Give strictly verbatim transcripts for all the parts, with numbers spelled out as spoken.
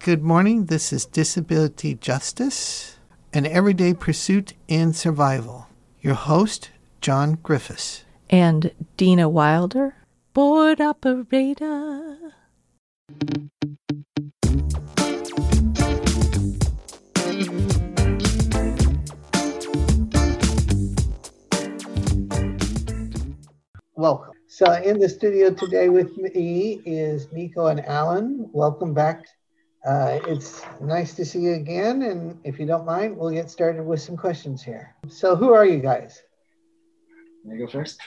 Good morning. This is Disability Justice, an everyday pursuit and survival. Your host, John Griffiths. And Dina Wilder, board operator. Welcome. So in the studio today with me is Nico and Alan. Welcome back. Uh, it's nice to see you again. And if you don't mind, we'll get started with some questions here. So who are you guys? Can I go first?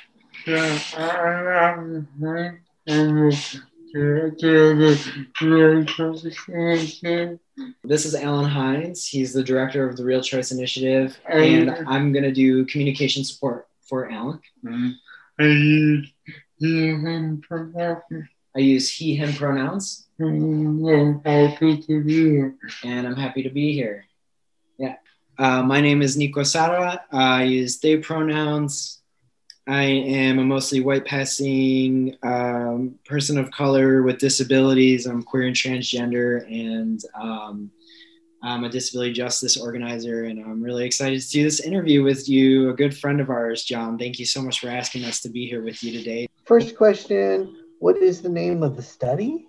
This is Alan Hines. He's the director of the Real Choice Initiative, and I'm going to do communication support for Alan. I use he, him pronouns. I use he, him pronouns. And I'm happy to be here. And I'm happy to be here. Yeah. Uh, my name is Nico Sara. I use they pronouns. I am a mostly white passing um, person of color with disabilities. I'm queer and transgender, and um, I'm a disability justice organizer, and I'm really excited to do this interview with you, a good friend of ours, John. Thank you so much for asking us to be here with you today. First question, what is the name of the study?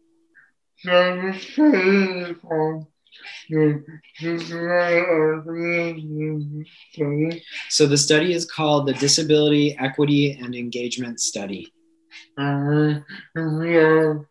So the study is called the Disability, Equity, and Engagement Study. Uh, we are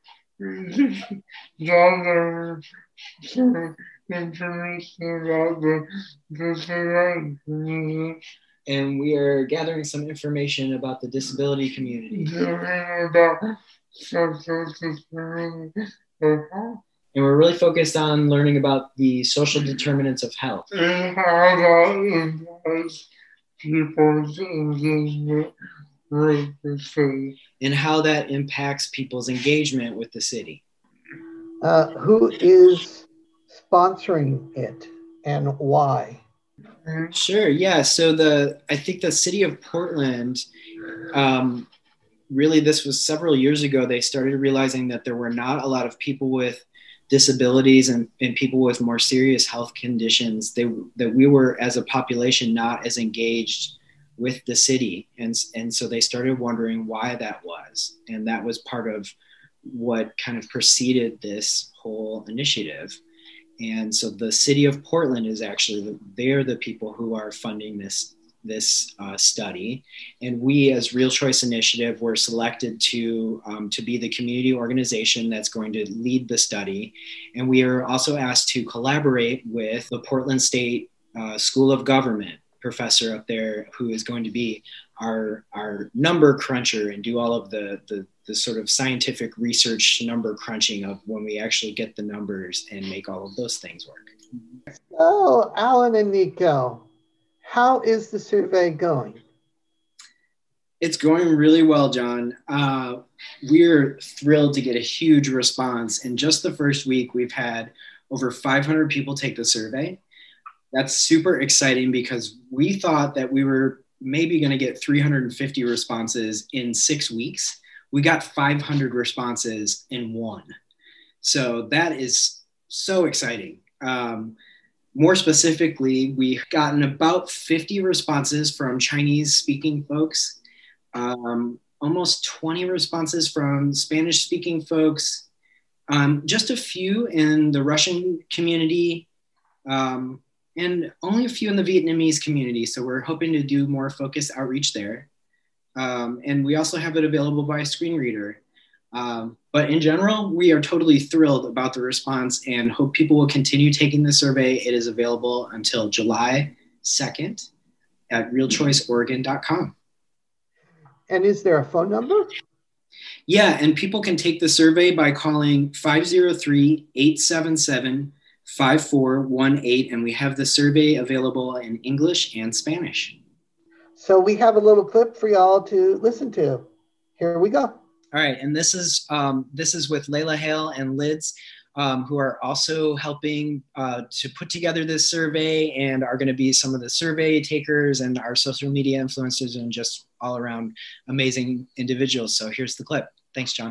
gathering some information about the disability community. And we are gathering some information about the disability community. About social disability. And we're really focused on learning about the social determinants of health. And how that impacts people's engagement with the city. And how that impacts people's engagement with the city. Uh, who is sponsoring it and why? Sure, yeah. So the I think the city of Portland, um, really this was several years ago, they started realizing that there were not a lot of people with disabilities and, and people with more serious health conditions, they, that we were as a population not as engaged with the city. And, and so they started wondering why that was. And that was part of what kind of preceded this whole initiative. And so the city of Portland is actually, they're the people who are funding this this uh, study. And we as Real Choice Initiative were selected to, um, to be the community organization that's going to lead the study. And we are also asked to collaborate with the Portland State uh, School of Government professor up there who is going to be our, our number cruncher and do all of the, the, the sort of scientific research number crunching of when we actually get the numbers and make all of those things work. Oh, Alan and Nico, how is the survey going? It's going really well, John. Uh, we're thrilled to get a huge response. In just the first week, we've had over five hundred people take the survey. That's super exciting because we thought that we were maybe going to get three hundred fifty responses in six weeks. We got five hundred responses in one. So that is so exciting. Um, More specifically, we've gotten about fifty responses from Chinese-speaking folks, um, almost twenty responses from Spanish-speaking folks, um, just a few in the Russian community, um, and only a few in the Vietnamese community. So we're hoping to do more focused outreach there. Um, and we also have it available by screen reader. Um, but in general, we are totally thrilled about the response and hope people will continue taking the survey. It is available until July second at real choice oregon dot com. And is there a phone number? Yeah, and people can take the survey by calling five oh three, eight seven seven, five four one eight, and we have the survey available in English and Spanish. So we have a little clip for y'all to listen to. Here we go. All right, and this is um, this is with Layla Hale and Lids, um, who are also helping uh, to put together this survey and are going to be some of the survey takers and our social media influencers and just all around amazing individuals. So here's the clip. Thanks, John.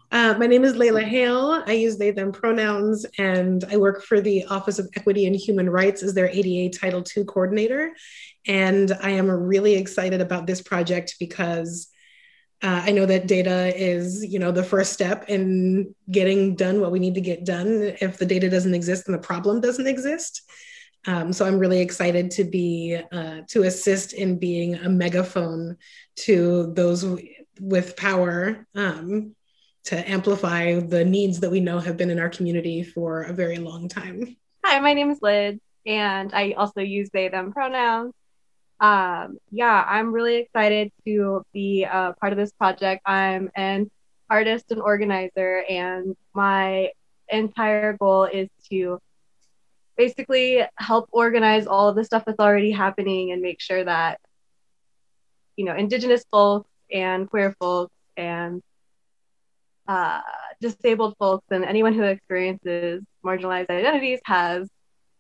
Uh, my name is Layla Hale. I use they, them pronouns, and I work for the Office of Equity and Human Rights as their A D A Title two coordinator. And I am really excited about this project because uh, I know that data is, you know, the first step in getting done what we need to get done. If the data doesn't exist, then the problem doesn't exist. Um, so I'm really excited to be, uh, to assist in being a megaphone to those w- with power, um, to amplify the needs that we know have been in our community for a very long time. Hi, my name is Liz, and I also use they, them pronouns. Um, yeah, I'm really excited to be a part of this project. I'm an artist and organizer, and my entire goal is to basically help organize all of the stuff that's already happening and make sure that, you know, Indigenous folks and queer folks and uh, disabled folks and anyone who experiences marginalized identities has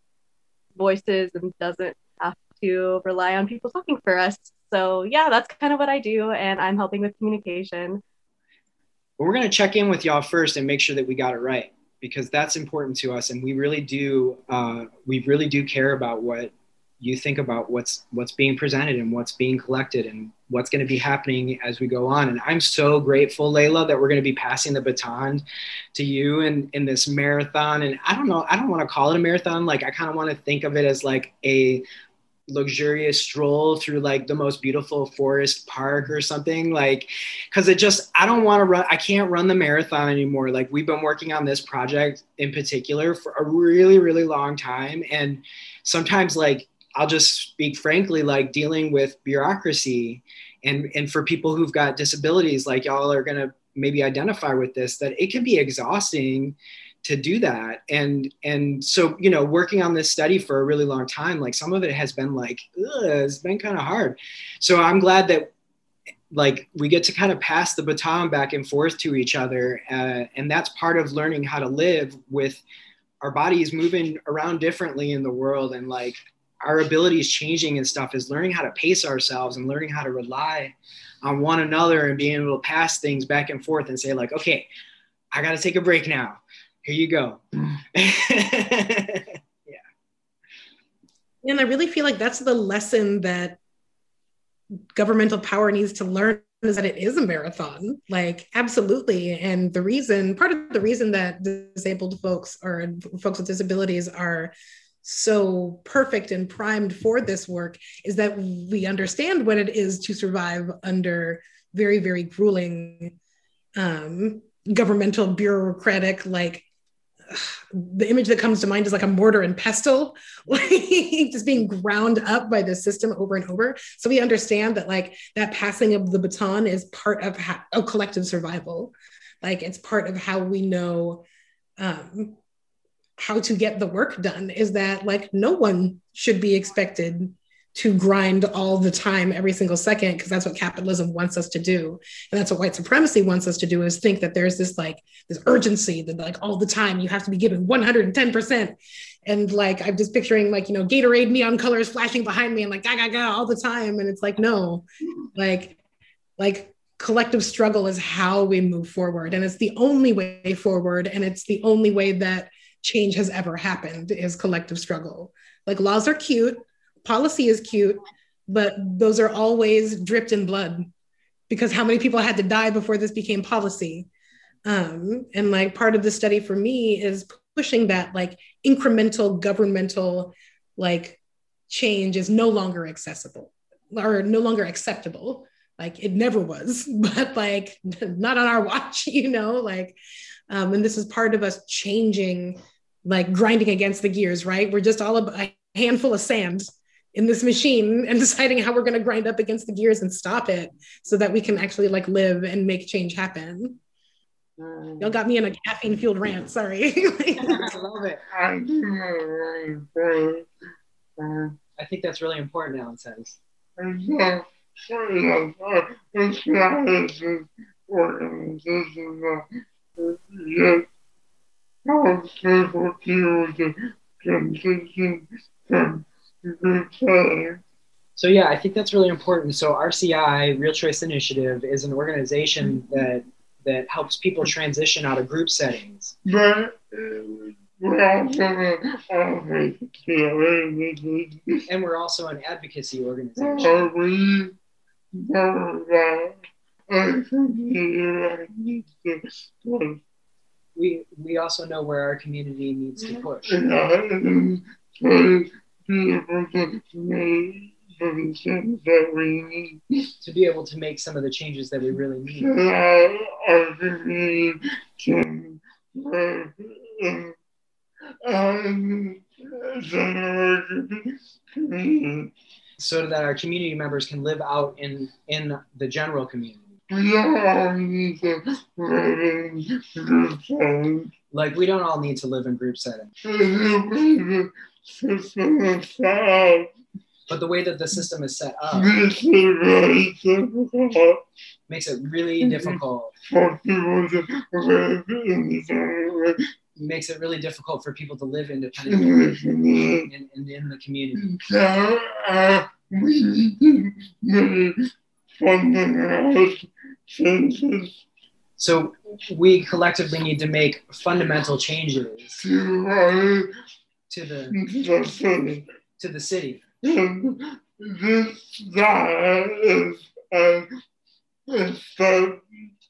voices and doesn't have to rely on people talking for us. So yeah, that's kind of what I do, and I'm helping with communication. But we're going to check in with y'all first and make sure that we got it right, because that's important to us, and we really do uh, we really do care about what you think about what's what's being presented and what's being collected and what's going to be happening as we go on. And I'm so grateful, Layla, that we're going to be passing the baton to you in, in this marathon. And I don't know, I don't want to call it a marathon. Like, I kind of want to think of it as like a luxurious stroll through like the most beautiful forest park or something, like, because it just, I don't want to run, I can't run the marathon anymore. Like, we've been working on this project in particular for a really, really long time. And sometimes, like, I'll just speak frankly, like dealing with bureaucracy and, and for people who've got disabilities, like y'all are going to maybe identify with this, that it can be exhausting to do that. And, and so, you know, working on this study for a really long time, like some of it has been like, ugh, it's been kind of hard. So I'm glad that like we get to kind of pass the baton back and forth to each other. Uh, and that's part of learning how to live with our bodies moving around differently in the world. And like, our abilities changing and stuff is learning how to pace ourselves and learning how to rely on one another and being able to pass things back and forth and say like, okay, I got to take a break now. Here you go. Yeah. And I really feel like that's the lesson that governmental power needs to learn, is that it is a marathon, like absolutely. And the reason, part of the reason that disabled folks or folks with disabilities are so perfect and primed for this work is that we understand what it is to survive under very, very grueling um, governmental bureaucratic, like ugh, the image that comes to mind is like a mortar and pestle, like just being ground up by the system over and over. So we understand that like that passing of the baton is part of, ha- of collective survival. Like it's part of how we know um, how to get the work done, is that like no one should be expected to grind all the time every single second, because that's what capitalism wants us to do. And that's what white supremacy wants us to do, is think that there's this like this urgency that like all the time you have to be giving one hundred ten percent. And like I'm just picturing like, you know, Gatorade neon colors flashing behind me and like ga ga ga all the time. And it's like, no, like, like collective struggle is how we move forward. And it's the only way forward. And it's the only way that change has ever happened, is collective struggle. Like laws are cute, policy is cute, but those are always dripped in blood, because how many people had to die before this became policy? Um, and like part of the study for me is pushing that like incremental governmental like change is no longer accessible or no longer acceptable. Like it never was, but like not on our watch, you know, like Um, and this is part of us changing, like grinding against the gears, right? We're just all a handful of sand in this machine and deciding how we're going to grind up against the gears and stop it so that we can actually like live and make change happen. Um, Y'all got me in a caffeine fueled rant, sorry. I love it. I think that's really important, Alan says. So yeah, I think that's really important. So R C I, Real Choice Initiative, is an organization that that helps people transition out of group settings. But we're also an advocacy. And we're also an advocacy organization. We know that our community needs to We, we also know where our community needs to push. and to be able to make the things that we need. To be able to make some of the changes that we really need. So that our community can live in and so our community. So that our community members can live out in, in the general community. We all need to live in group settings. Like, we don't all need to live in group settings. The system is set up. But the way that the system is set up This is very difficult makes it really difficult. for people to live independently Makes it really difficult for people to live in independently the community. in, in, in the community. So uh, we need to make fundamental changes So we collectively need to make fundamental changes to our to the the city. to the city. And this that is a, a step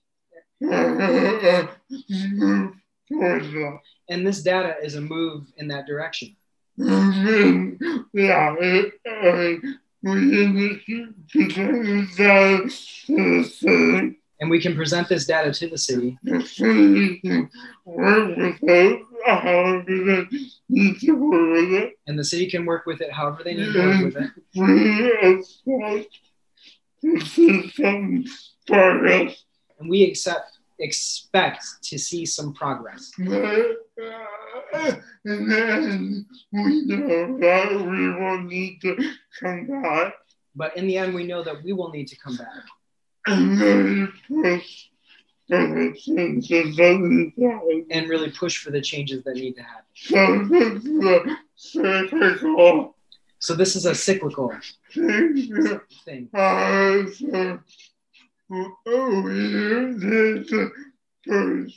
uh, move towards that. And this data is a move in that direction. And then, yeah, it, uh, we need to present that to the city. And we can present this data to the city. The city can work with it, however they need to work with it. And the city can work with it however they need to work with it. We expect to see some progress. And we accept, expect to see some progress. But, uh, and then we know that we will need to come back But in the end, we know that we will need to come back. and then push for the changes that need to happen. And really push for the changes that need to happen. So this is a cyclical So this is a cyclical thing. thing. Uh, so, oh, we need to push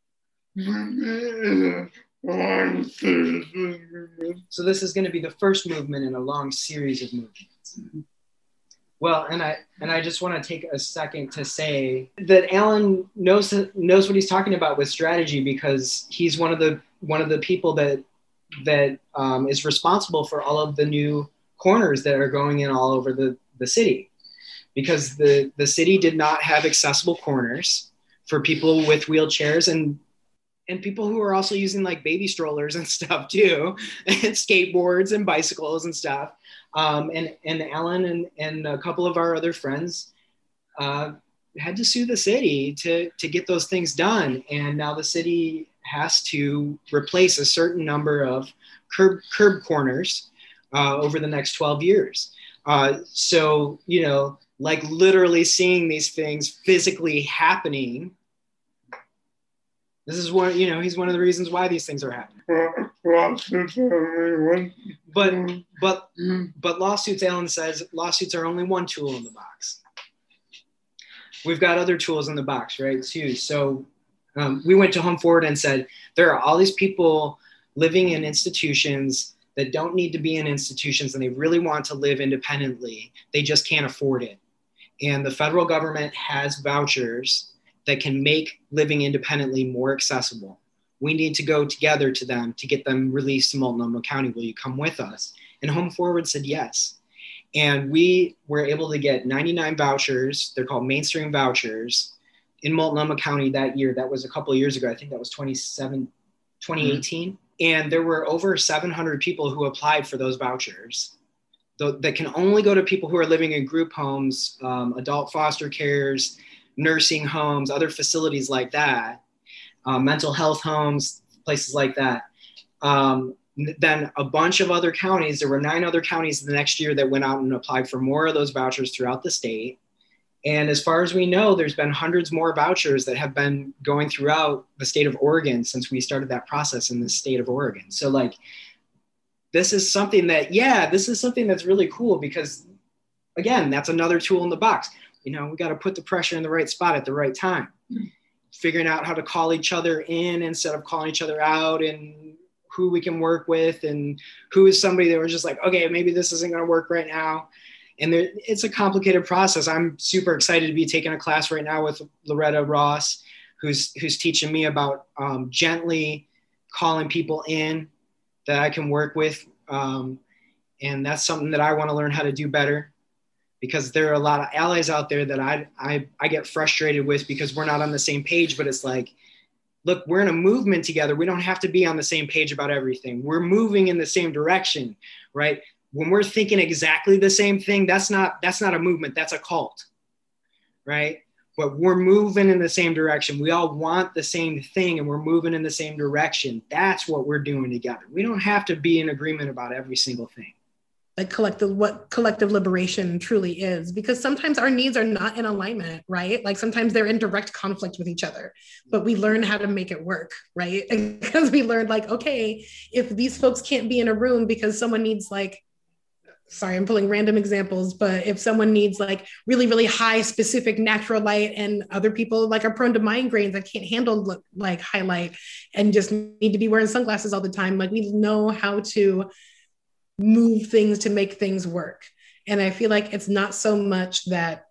in a long series of movements. So this is going to be the first movement in a long series of movements. Well, and I and I just want to take a second to say that Alan knows knows what he's talking about with strategy, because he's one of the one of the people that that um, is responsible for all of the new corners that are going in all over the, the city, because the the city did not have accessible corners for people with wheelchairs and and people who are also using like baby strollers and stuff too, and skateboards and bicycles and stuff. Um, and, and Alan and, and a couple of our other friends uh, had to sue the city to, to get those things done. And now the city has to replace a certain number of curb, curb corners uh, over the next twelve years. Uh, so, you know, like literally seeing these things physically happening. This is one, you know, he's one of the reasons why these things are happening. But but but lawsuits, Alan says, lawsuits are only one tool in the box. We've got other tools in the box, right, too. So um, we went to Home Forward and said, there are all these people living in institutions that don't need to be in institutions and they really want to live independently. They just can't afford it. And the federal government has vouchers that can make living independently more accessible. We need to go together to them to get them released to Multnomah County. Will you come with us? And Home Forward said yes. And we were able to get ninety-nine vouchers. They're called mainstream vouchers in Multnomah County that year. That was a couple of years ago. I think that was twenty eighteen. Mm-hmm. And there were over seven hundred people who applied for those vouchers that can only go to people who are living in group homes, um, adult foster cares, nursing homes, other facilities like that, uh, mental health homes, places like that. Um, then a bunch of other counties, there were nine other counties the next year that went out and applied for more of those vouchers throughout the state. And as far as we know, there's been hundreds more vouchers that have been going throughout the state of Oregon since we started that process in the state of Oregon. So like, this is something that, yeah, this is something that's really cool because, again, that's another tool in the box. You know, we got to put the pressure in the right spot at the right time. figuring out how to call each other in instead of calling each other out, and who we can work with, and who is somebody that we're just like, okay, maybe this isn't going to work right now. And there, it's a complicated process. I'm super excited to be taking a class right now with Loretta Ross, who's who's teaching me about um, gently calling people in that I can work with. Um, and that's something that I want to learn how to do better, because there are a lot of allies out there that I, I, I get frustrated with because we're not on the same page. But it's like, look, we're in a movement together. We don't have to be on the same page about everything. We're moving in the same direction, right? When we're thinking exactly the same thing, that's not, that's not a movement, that's a cult, right? But we're moving in the same direction. We all want the same thing and we're moving in the same direction. That's what we're doing together. We don't have to be in agreement about every single thing. Like collective, what collective liberation truly is, because sometimes our needs are not in alignment, right? Like sometimes they're in direct conflict with each other, but we learn how to make it work, right? Because we learned like, okay, if these folks can't be in a room because someone needs like, sorry, I'm pulling random examples, but if someone needs like really, really high specific natural light and other people like are prone to migraines that can't handle like high light and just need to be wearing sunglasses all the time, like we know how to move things to make things work. And I feel like it's not so much that,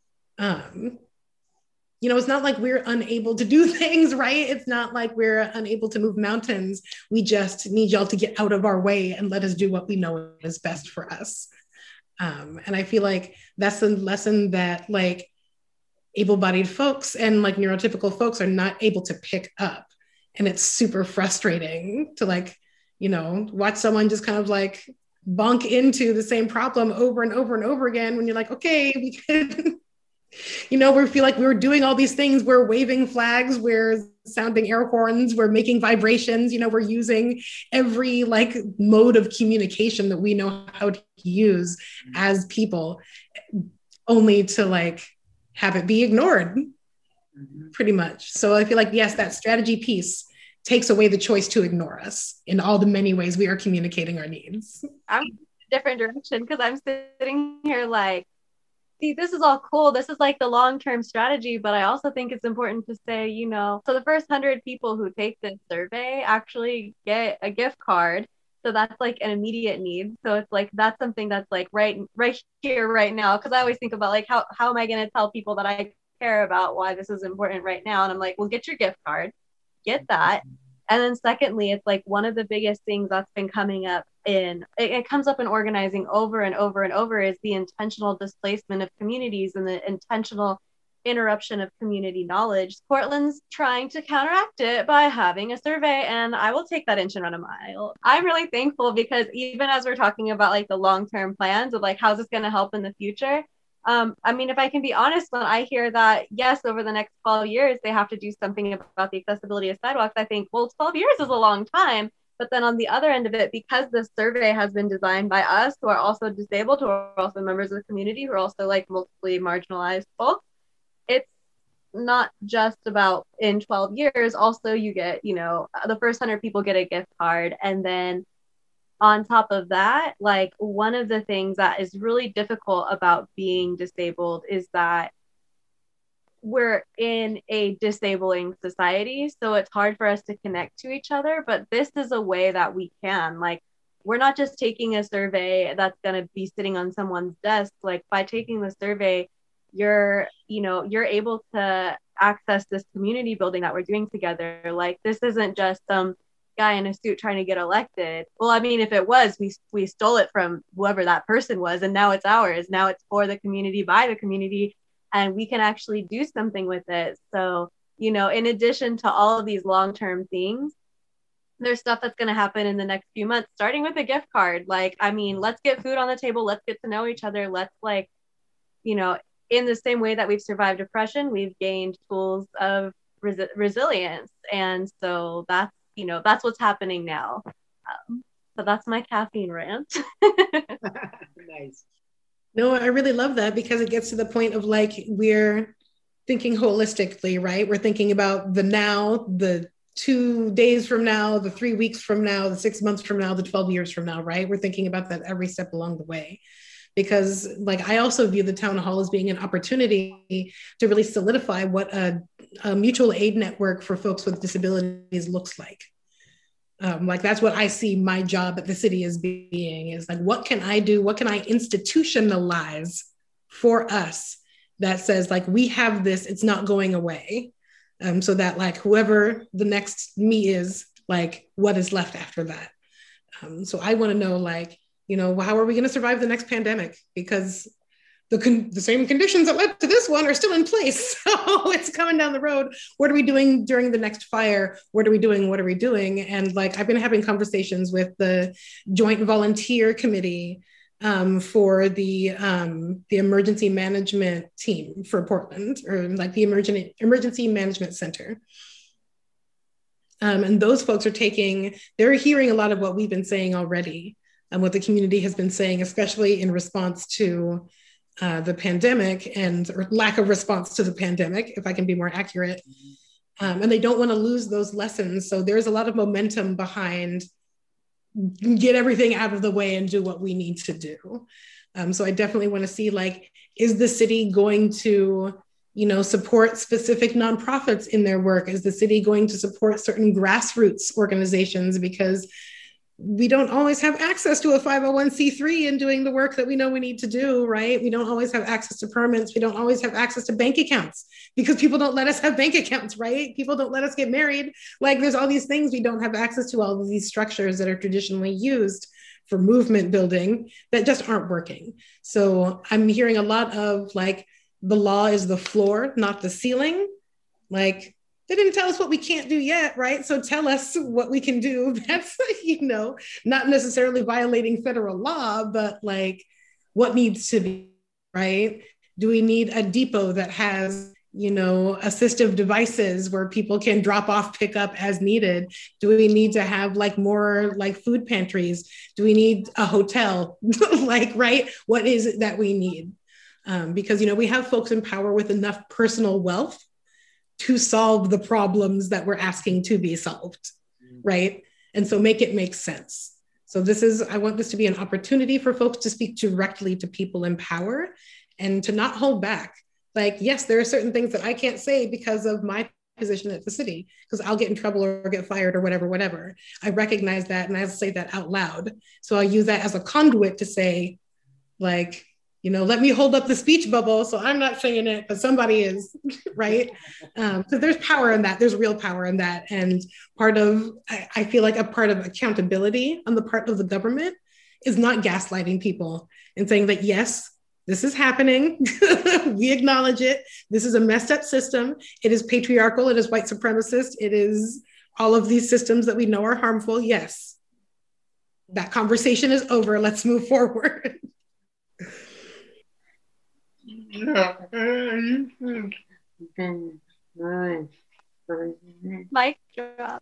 um, you know, it's not like we're unable to do things, right? It's not like we're unable to move mountains. We just need y'all to get out of our way and let us do what we know is best for us. Um, and I feel like that's the lesson that like able-bodied folks and like neurotypical folks are not able to pick up. And it's super frustrating to like, you know, watch someone just kind of like bonk into the same problem over and over and over again when you're like, okay, we could, you know, we feel like we're doing all these things. We're waving flags, we're sounding air horns, we're making vibrations, you know, we're using every like mode of communication that we know how to use as people, only to like have it be ignored pretty much. So I feel like, yes, that strategy piece takes away the choice to ignore us in all the many ways we are communicating our needs. I'm in a different direction because I'm sitting here like, see, this is all cool. This is like the long-term strategy, but I also think it's important to say, you know, so the first hundred people who take this survey actually get a gift card. So that's like an immediate need. So it's like, that's something that's like right, right here, right now. Cause I always think about like, how, how am I going to tell people that I care about why this is important right now? And I'm like, well, get your gift card, get that. And then secondly, it's like one of the biggest things that's been coming up in, it, it comes up in organizing over and over and over, is the intentional displacement of communities and the intentional interruption of community knowledge. Portland's trying to counteract it by having a survey, and I will take that inch and run a mile. I'm really thankful because even as we're talking about like the long-term plans of like, how's this going to help in the future? Um, I mean, if I can be honest, when I hear that, yes, over the next twelve years, they have to do something about the accessibility of sidewalks, I think, well, twelve years is a long time. But then on the other end of it, because this survey has been designed by us who are also disabled, who are also members of the community, who are also like multiply marginalized folks, it's not just about in twelve years. Also, you get, you know, the first one hundred people get a gift card. And then on top of that, like one of the things that is really difficult about being disabled is that we're in a disabling society. So it's hard for us to connect to each other, but this is a way that we can. Like, we're not just taking a survey that's going to be sitting on someone's desk. Like, by taking the survey, you're, you know, you're able to access this community building that we're doing together. Like, this isn't just some guy in a suit trying to get elected. Well, I mean, if it was, we we stole it from whoever that person was, and now it's ours. Now it's for the community, by the community, and we can actually do something with it. So, you know, in addition to all of these long-term things, there's stuff that's going to happen in the next few months, starting with a gift card. Like, I mean, let's get food on the table. Let's get to know each other. Let's, like, you know, in the same way that we've survived oppression, we've gained tools of res- resilience. And so that's, you know, that's what's happening now. Um, so that's my caffeine rant. Nice. No, I really love that, because it gets to the point of like, we're thinking holistically, right? We're thinking about the now, the two days from now, the three weeks from now, the six months from now, the twelve years from now, right? We're thinking about that every step along the way. Because like, I also view the town hall as being an opportunity to really solidify what a a mutual aid network for folks with disabilities looks like. Um, like that's what I see my job at the city as being, is like, what can I do? What can I institutionalize for us that says like, we have this, it's not going away. Um, so that like whoever the next me is, like what is left after that? Um, so I want to know like, you know, how are we going to survive the next pandemic? Because the, con- the same conditions that led to this one are still in place. So it's coming down the road. What are we doing during the next fire? What are we doing? What are we doing? And like, I've been having conversations with the Joint Volunteer Committee um, for the, um, the emergency management team for Portland, or like the emergency, emergency management center. Um, and those folks are taking, they're hearing a lot of what we've been saying already and what the community has been saying, especially in response to uh, the pandemic and or lack of response to the pandemic, if I can be more accurate. Um, and they don't want to lose those lessons. So there's a lot of momentum behind get everything out of the way and do what we need to do. Um, so I definitely want to see like, is the city going to, you know, support specific nonprofits in their work? Is the city going to support certain grassroots organizations? Because we don't always have access to a five oh one c three in doing the work that we know we need to do, right? We don't always have access to permits. We don't always have access to bank accounts because people don't let us have bank accounts, right? People don't let us get married. Like there's all these things we don't have access to, all of these structures that are traditionally used for movement building that just aren't working. So I'm hearing a lot of like, the law is the floor, not the ceiling. Like, they didn't tell us what we can't do yet, right? So tell us what we can do. That's, you know, not necessarily violating federal law, but like what needs to be, right? Do we need a depot that has, you know, assistive devices where people can drop off, pick up as needed? Do we need to have like more like food pantries? Do we need a hotel? Like, right? What is it that we need? Um, because, you know, we have folks in power with enough personal wealth to solve the problems that we're asking to be solved, right? And so make it make sense. So this is, I want this to be an opportunity for folks to speak directly to people in power and to not hold back. Like, yes, there are certain things that I can't say because of my position at the city, because I'll get in trouble or get fired or whatever, whatever. I recognize that and I'll say that out loud. So I'll use that as a conduit to say, like, you know, let me hold up the speech bubble. So I'm not saying it, but somebody is, right? Um, so there's power in that. There's real power in that. And part of, I, I feel like a part of accountability on the part of the government is not gaslighting people and saying that, yes, this is happening. We acknowledge it. This is a messed up system. It is patriarchal. It is white supremacist. It is all of these systems that we know are harmful. Yes, that conversation is over. Let's move forward. Yeah. Mic drop.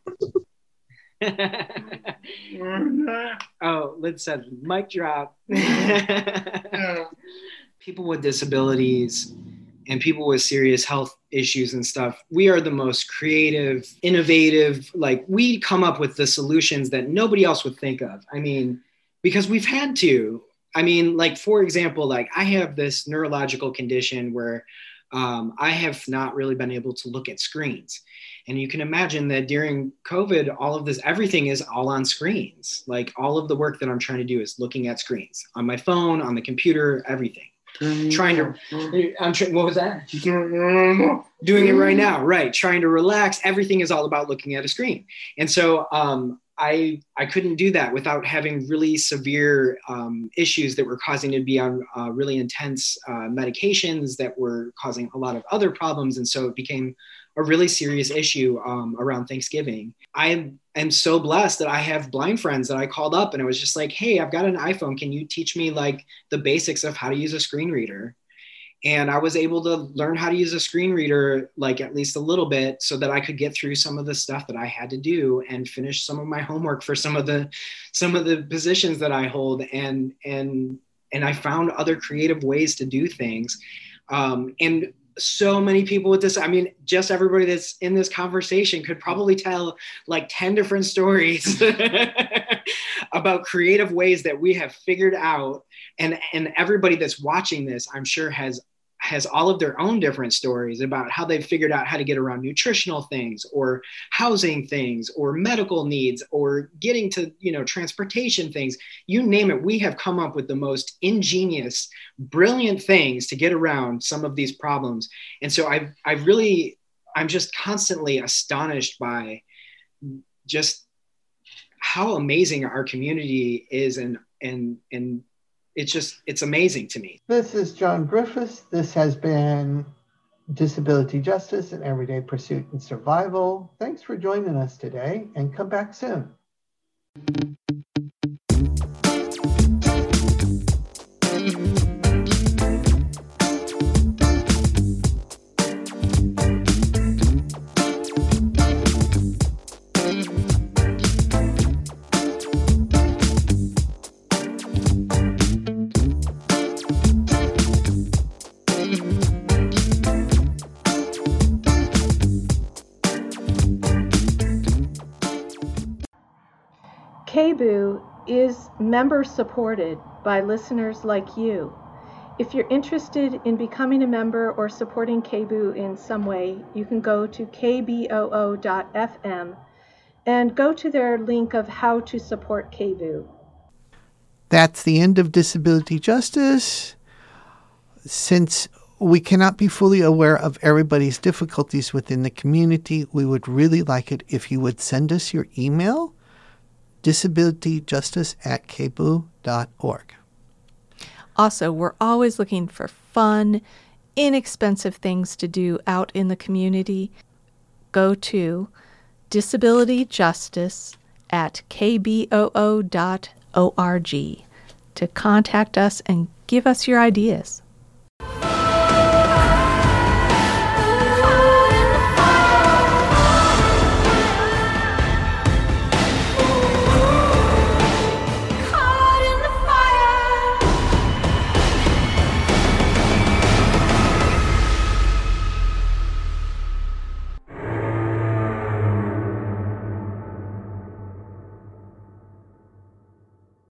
Oh, let's set mic drop. Yeah. People with disabilities and people with serious health issues and stuff, we are the most creative, innovative, like we come up with the solutions that nobody else would think of. I mean, because we've had to. I mean, like, for example, like I have this neurological condition where um, I have not really been able to look at screens. And you can imagine that during COVID, all of this, everything is all on screens. Like all of the work that I'm trying to do is looking at screens on my phone, on the computer, everything. Mm-hmm. Trying to, I'm trying, what was that? Doing it right now, right. Trying to relax. Everything is all about looking at a screen. And so um, I I couldn't do that without having really severe um, issues that were causing me to be on uh, really intense uh, medications that were causing a lot of other problems. And so it became a really serious issue um, around Thanksgiving. I am so blessed that I have blind friends that I called up and I was just like, hey, I've got an iPhone. Can you teach me like the basics of how to use a screen reader? And I was able to learn how to use a screen reader, like at least a little bit, so that I could get through some of the stuff that I had to do and finish some of my homework for some of the, some of the positions that I hold. And, and, and I found other creative ways to do things. Um, and so many people with this, I mean, just everybody that's in this conversation could probably tell like ten different stories about creative ways that we have figured out. And, and everybody that's watching this, I'm sure has has all of their own different stories about how they've figured out how to get around nutritional things or housing things or medical needs or getting to, you know, transportation things, you name it. We have come up with the most ingenious, brilliant things to get around some of these problems. And so I've, I've really, I'm just constantly astonished by just how amazing our community is. And, and, and it's just, it's amazing to me. This is John Griffiths. This has been Disability Justice, an Everyday Pursuit and Survival. Thanks for joining us today, and come back soon. K B U is member supported by listeners like you. If you're interested in becoming a member or supporting K B U in some way, you can go to k b o o dot f m and go to their link of how to support K B U. That's the end of Disability Justice. Since we cannot be fully aware of everybody's difficulties within the community, we would really like it if you would send us your email, disability justice at k b u dot org. Also, we're always looking for fun, inexpensive things to do out in the community. Go to disability justice at k b o o dot org to contact us and give us your ideas.